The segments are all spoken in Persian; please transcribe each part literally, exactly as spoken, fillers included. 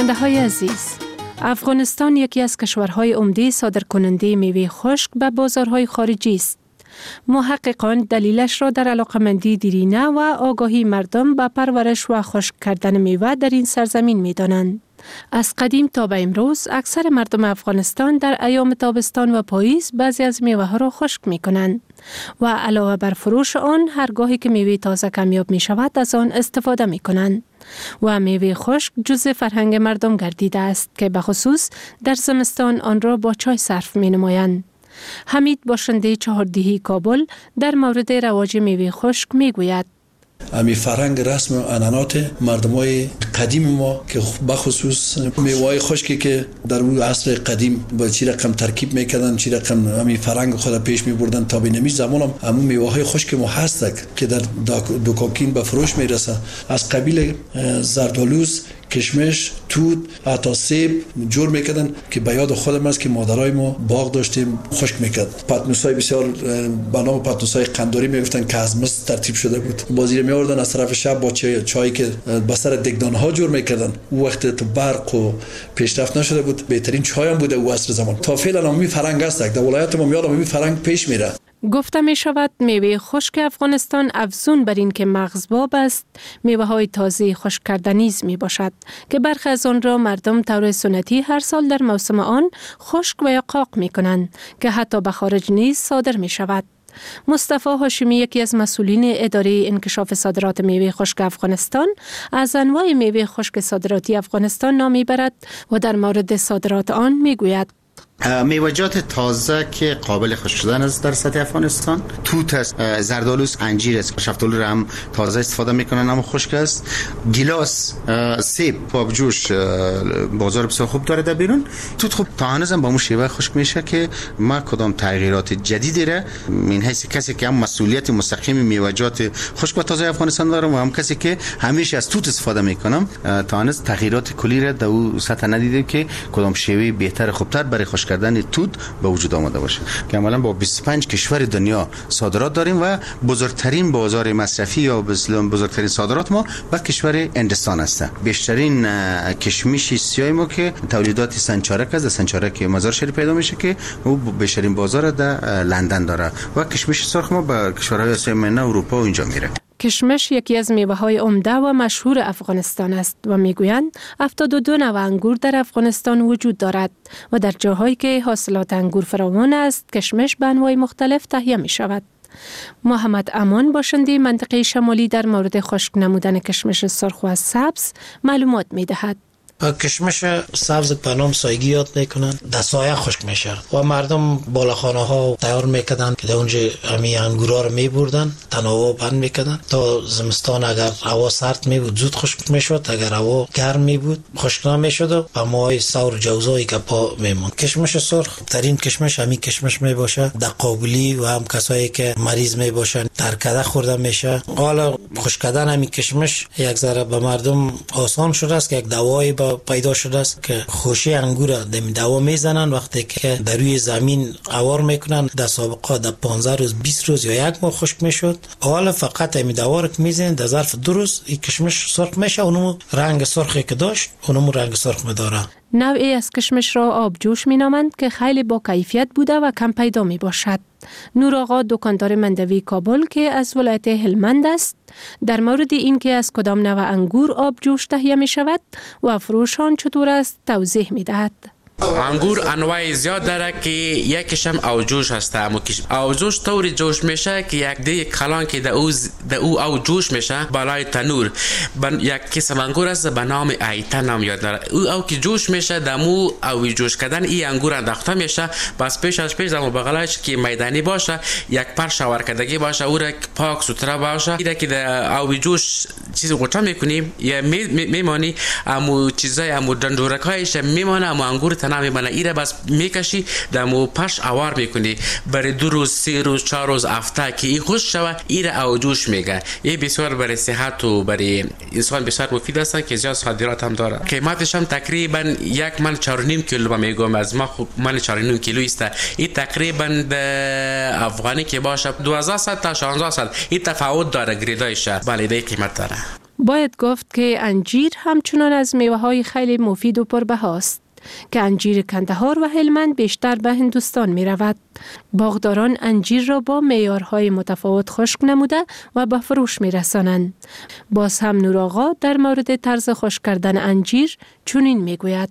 شنونده های عزیز، افغانستان یکی از کشورهای عمده صادرکننده میوه خشک به بازارهای خارجی است. محققان دلیلش را در علاقمندی دیرینه و آگاهی مردم به پرورش و خشک کردن میوه در این سرزمین می دانند. از قدیم تا به امروز اکثر مردم افغانستان در ایام تابستان و پاییز بعضی از میوه ها را خشک می کنند و علاوه بر فروش آن هرگاهی که میوه تازه کمیاب می شود از آن استفاده می کنند. و میوه خشک جزء فرهنگ مردم گردیده است که به خصوص در زمستان آن را با چای صرف می نمایند. حمید باشنده چهاردهی کابل در مورد رواج میوه خشک می گوید. امی فرهنگ رسم و عنعنات مردمای قدیم ما که بخصوص میوه‌های خشکی که در اون عصر قدیم با چی رقم ترکیب میکردن، چی رقم امی فرهنگ خود پیش میبردن تا به نمی زمان هم همون میوه‌های خشک ما هست که در دکاکین به فروش میرسه. از قبیل زردآلوز، کشمش، توت، حتی سیب جور میکردن که به یاد خودم است که مادرای ما باغ داشتیم خشک میکرد. پتنوسای بسیار به نام پتنوسای قنداری میگفتن که از مس ترتیب شده بود. بازی می آوردن از طرف شب با چای چایی که به سر دگدانه ها جور میکردن. او وقت تو برق و پیشرفت نشده بود، بهترین چای هم بوده او عصر زمان. تا فعلا هم می فرهنگ است. در ولایت ما میاد می فرهنگ پیش میره. گفته می شود میوه خشک افغانستان افزون بر این که مغزباب است، میوه های تازه خشک کرده نیز می باشد که برخی از آن را مردم طور سنتی هر سال در موسم آن خشک و یا قاق می کنند که حتی به خارج نیز صادر می شود. مصطفی هاشمی یکی از مسئولین اداره انکشاف صادرات میوه خشک افغانستان از انواع میوه خشک صادراتی افغانستان نام میبرد و در مورد صادرات آن میگوید. میوه‌جات تازه که قابل خشک شدن است در سطح افغانستان، توت است، زردآلوز، انجیر است. شفتالو را هم تازه استفاده میکنن اما خشک است. گیلاس، سیب، آبجوش بازار بسیار خوب داره در بیرون. توت خوب تا هنوز هم با مو شیوه خشک میشه که ما کدام تغییرات جدیدی را من حیث کسی که هم مسئولیت مستقیم میوه‌جات خشک و تازه افغانستان دارم و هم کسی که همیشه از توت استفاده میکنم، تا هنوز تغییرات کلی را در او سطح ندیدیم که کدام شیوه بهتر خوبتر برای خشک کردن توت به وجود آمده باشه. که عملاً با بیست و پنج کشور دنیا صادرات داریم و بزرگترین بازار مصرفی یا بزرگترین صادرات ما به کشور هندستان است. بیشترین کشمش سیاه ما که تولیدات سنچارک است، سنچارک مزار شریف پیدا میشه که او بیشترین بازار در لندن داره و کشمش سرخ ما به کشورهای آسیا میانه، اروپا و اینجا میره. کشمش یکی از میوه‌های عمده و مشهور افغانستان است و میگویند هفتاد و دو نوع انگور در افغانستان وجود دارد و در جاهایی که حاصلات انگور فراوان است، کشمش به انواع مختلف تهیه می شود. محمد امان باشنده منطقه شمالی در مورد خشک نمودن کشمش سرخ و سبز معلومات می دهد. کشمش سبز به نام سایگی یاد میکنن، در سایه خشک میشه و مردم بالاخانه ها تیار میکردن که در اونجا همی انگورا رو میبردن، تناوب بند میکردن تا زمستان اگر هوا سرد میبود زود خشک میشد، اگر هوا گرم میبود خشک نمیشد و به ماهای سور جوزایی که پا میموند. کشمش سرخ ترین کشمش همین کشمش میباشه. در قابلی و هم کسایی که مریض میباشن در کده خورده میشه. حالا خشک کردن همین کشمش یک ذره به مردم آسان شده است که یک دوایی پیدا شده است که خوشی انگور را دم دوا میزنن وقتی که در روی زمین قوار میکنن. در سابقه در پانزده روز بیست روز یا یک ماه خشک میشد. حالا فقط همین دوا رو میزنن در ظرف دو روز این کشمش سرخ میشه. اونم رنگ سرخی که داشت اونم رنگ سرخ میداره. نوعی از کشمش را آبجوش می نامند که خیلی با کیفیت بوده و کم پیدا می باشد. نور آقا دکاندار مندوی کابل که از ولایت هلمند است در مورد این که از کدام نوع انگور آبجوش تهیه می شود و فروش آن چطور است توضیح می دهد. انگور انواع زیاد داره که یکیش هم اوجوش هست. اوجوش طوری جوش میشه که یک دی کلان که در او در او اوجوش میشه بالای تنور. یک قسم انگور است به نام ایتا نام یاد داره. او او که جوش میشه دمو او جوش کردن این انگور انداخته میشه. بس پیش از پیش دمو بغلش که میدانی باشه، یک پر شاور کردگی باشه، او را پاک سوتره باشه. ایده که در او جوش چیزی قطعه میکنیم یا میمانی امو چیزای امو دندورکایش میمانه، امو انگور نمی بنا ایره بس میکشی دمو پش اوار میکنی برای دو روز سه روز چهار روز هفته که این خوش شوه ایره اوجوش میگه. این بسیار برای صحت و برای انسان بسیار مفید است که زیاد صادرات هم داره. قیمتش هم تقریبا یک من چهار و نیم کیلو میگم از ما خوب من چهار و نیم کیلو است. این تقریبا افغانی که باشه دو هزار تا شانزده این تفاوت داره گریدایش. بله دی قیمت داره. باید گفت که انجیر همچنان از میوه های خیلی مفید و پربهاست که انجیر کندهار و هلمند بیشتر به هندوستان می رود. باغداران انجیر را با معیارهای متفاوت خشک نموده و به فروش می رسانند. باز هم نور آقا در مورد طرز خشک کردن انجیر چنین می گوید.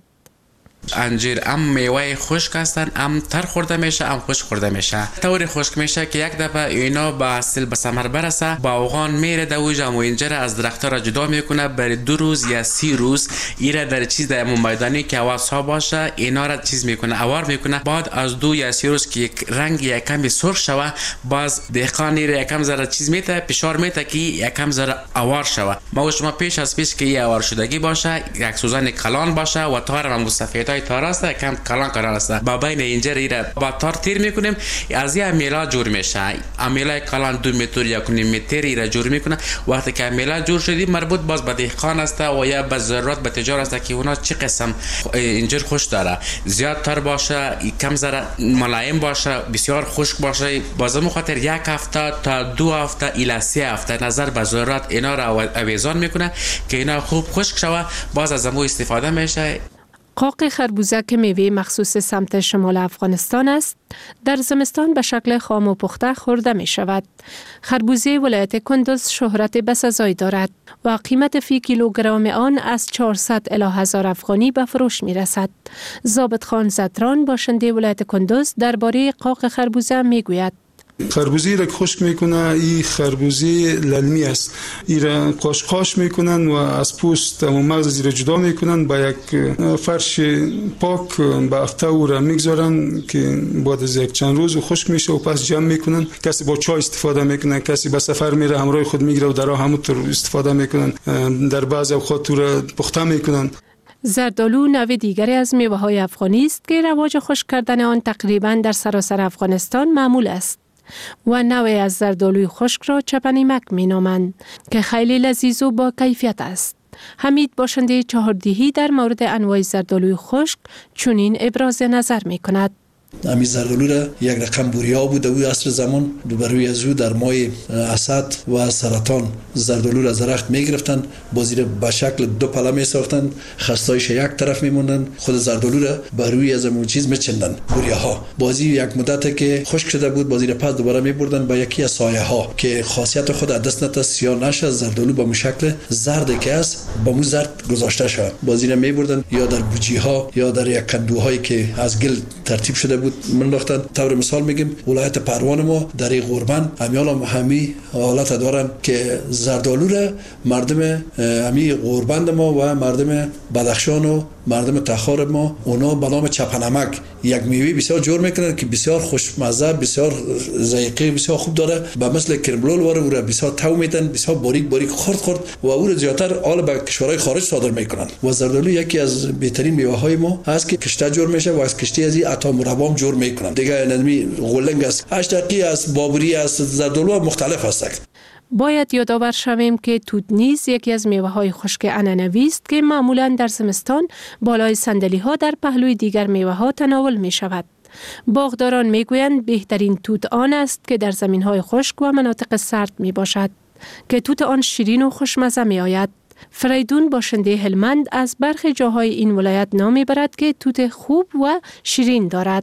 انجیر ام میوه خشک هستن، ام تر خورده میشه، ام خشک خورده میشه. طوری خشک میشه که یک دفعه اینا به اصل به ثمر برسه، باغان میره دویجا و اینجا از درختها را جدا میکنه، برای دو روز یا سی روز ایره در چیز در میدانی که واسا باشه اینا را چیز میکنه، اوار میکنه. بعد از دو یا سی روز که یک رنگ یک کمی سرخ شوه، باز دهقان ایره یک کم ذره چیز میته، فشار میته که یک کم ذره اوار شوه. ما شما پیش از پیش که این اوار شدگی باشه، یک سوزن کلان باشه و تار و مصفیت تار است، کم کلان قرار است. با بین اینجا را با تار تیر میکنیم، از این میلا جور میشه. امیلا کلان دو متر یا کنیم متری را جور میکنه. وقتی که میلا جور شدی مربوط باز به دهقان است و یا به ضرورت به تجار است که اونا چه قسم اینجا خوش داره، زیاد تر باشه، کم ذره ملایم باشه، بسیار خشک باشه. بازم خاطر یک هفته تا دو هفته الی سه هفته نظر به ضرورت اینا را اویزان میکنه که اینا خوب خشک شوه، باز از امو استفاده میشه. قاق خربوزه که میوه مخصوص سمت شمال افغانستان است، در زمستان به شکل خام و پخته خورده می شود. خربوزه ولایت کندز شهرت بسزایی دارد و قیمت فی کیلوگرم آن از چهارصد الی هزار افغانی به فروش می رسد. ضابط خان زدران باشنده ولایت کندز درباره قاق خربوزه می گوید. خربوزی را خشک میکنه، این خربوزی للمی است. این را قاشقاش میکنن و از پوست و مغز زیر جدا میکنن، با یک فرش پاک به هفته او را میگذارن که بعد از یک چند روز خشک میشه و پس جمع میکنن. کسی با چای استفاده میکنه، کسی به سفر میره همراه خود میگیره و در راه همونطور استفاده میکنن. در بعضی اوقات او را پخته میکنن. زردالو نوع دیگری از میوه های افغانی است که رواج خشک کردن آن تقریبا در سراسر افغانستان معمول است و نوعی از زردالوی خشک را چپنیمک می نامند که خیلی لذیذ و با کیفیت است. حمید باشنده چهاردیهی در مورد انواع زردالوی خشک چنین ابراز نظر می کند. امی زردالو را یک رقم بوریا بود در عصر زمان، بروی از او در مای اسد و سرطان زردالو را درخت می گرفتن، بازی را به شکل دو پله می ساختن، خستایش یک طرف می موندن، خود زردالو را بروی از اون چیز می چندن بوریا ها. بازی یک مدت که خشک شده بود، بازی را پس دوباره می بردن به یکی از سایه ها که خاصیت خود دست نت سیاه نشه، زردالو به شکل زرد که است با مو زرد گذاشته شد. بازی را می بردن یا در بوجی ها یا در یک کندوهایی که از گل ترتیب شده بود منداختن. طور مثال میگیم ولایت پروان ما در این قربان امیال هم همی حالت دارن که زردالو را مردم همی قربان ما و مردم بدخشان و مردم تخار ما اونا به نام چپنمک یک میوه بسیار جور میکنن که بسیار خوشمزه، بسیار ذائقه بسیار خوب داره، به مثل کرملول واره او را بسیار تو میتن، بسیار باریک باریک خرد خرد و او را زیاتر آل به کشورهای خارج صادر میکنن. و زردالو یکی از بهترین میوه های ما هست که کشته جور میشه و از کشته از این عطا مربا جور میکنن. دیگه نظمی غلنگ است، اشتقی است، بابری است، زردالو مختلف است. باید یادآور شویم که توت نیز یکی از میوه های خشک عنعنوی است که معمولا در زمستان بالای صندلی ها در پهلوی دیگر میوه ها تناول می شود. باغداران می گویند بهترین توت آن است که در زمین های خشک و مناطق سرد می باشد که توت آن شیرین و خوشمزه می آید. فریدون باشنده هلمند از برخی جاهای این ولایت نام برد که توت خوب و شیرین دارد.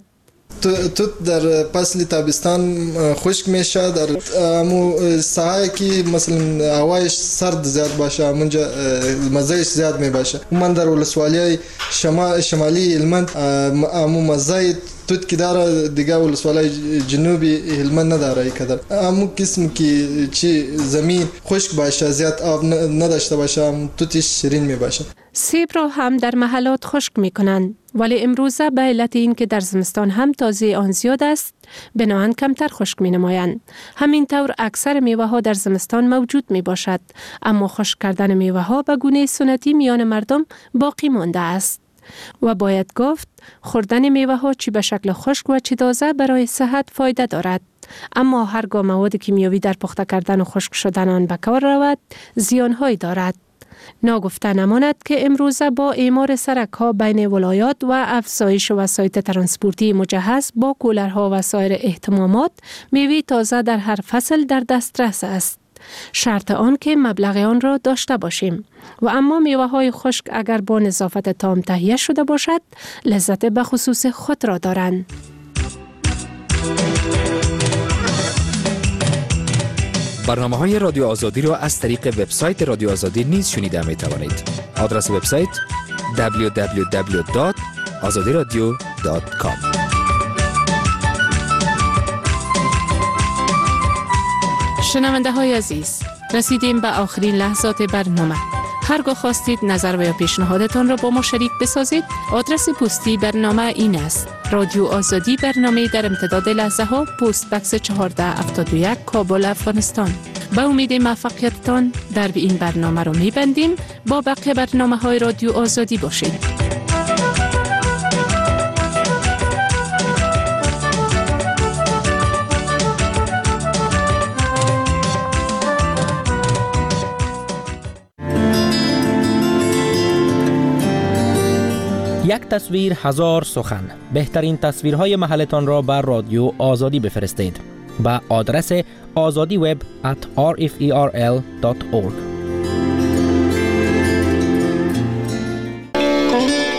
توت در فصل تابستان خشک میشه، در امو ساحه که مثلا هوایش سرد زیاد باشه اونجا مزهش زیاد میباشه. من در ولسوالی شمال شمالی هلمند امو مزه توت که داره دیگه ولسوالی جنوبی هلمند نداره. کدر امو قسم که چی زمین خشک باشه زیاد آب نداشته باشه توتش شیرین میباشه. سیب را هم در محلات خشک میکنند، ولی امروزه به علت این که در زمستان هم تازه آن زیاد است بناهن کمتر خشک می نمایند. همین طور اکثر میوه ها در زمستان موجود می باشد، اما خشک کردن میوه ها به گونه سنتی میان مردم باقی مانده است و باید گفت خوردن میوه ها چی به شکل خشک و چی تازه برای صحت فایده دارد. اما هرگاه مواد کیمیاوی در پخته کردن و خشک شدن آن به کار رود زیانهایی دارد. ناگفته نماند که امروزه با اعمار سرک‌ها بین ولایات و افزایش وسایط ترانسپورتی مجهز با کولرها و سایر اهتمامات میوه تازه در هر فصل در دسترس است. شرط آن که مبلغ آن را داشته باشیم. و اما میوه های خشک اگر با نظافت تام تهیه شده باشد لذت به خصوص خود را دارند. برنامه های رادیو آزادی را از طریق وبسایت رادیو آزادی نیز شنیده می توانید. آدرس وبسایت دبلیو دبلیو دبلیو دات آزادی رادیو دات کام. شنونده های عزیز، رسیدیم به آخرین لحظات برنامه. هرگاه خواستید نظر و یا پیشنهادتان را با ما شریک بسازید، آدرس پستی برنامه این است: رادیو آزادی، برنامه در امتداد لحظه ها، پست بکس چهارده هفتاد و یک، کابل، افغانستان. به امید موفقیتتان در این برنامه را می‌بندیم. با بقیه برنامه های رادیو آزادی باشید. یک تصویر هزار سخن. بهترین تصویرهای محلتان را بر رادیو آزادی بفرستید به آدرس آزادی وب ات آر اف ای آر ال دات اورگ.